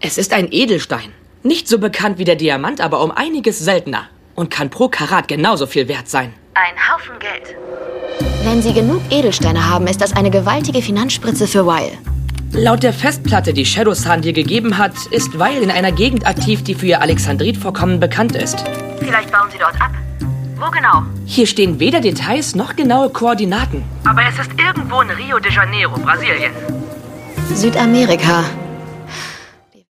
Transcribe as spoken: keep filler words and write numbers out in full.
Es ist ein Edelstein. Nicht so bekannt wie der Diamant, aber um einiges seltener. Und kann pro Karat genauso viel wert sein. Ein Haufen Geld. Wenn Sie genug Edelsteine haben, ist das eine gewaltige Finanzspritze für Weil. Laut der Festplatte, die Shadowsun dir gegeben hat, ist Weil in einer Gegend aktiv, die für ihr Alexandritvorkommen bekannt ist. Vielleicht bauen Sie dort ab. Wo genau? Hier stehen weder Details noch genaue Koordinaten. Aber es ist irgendwo in Rio de Janeiro, Brasilien. Südamerika.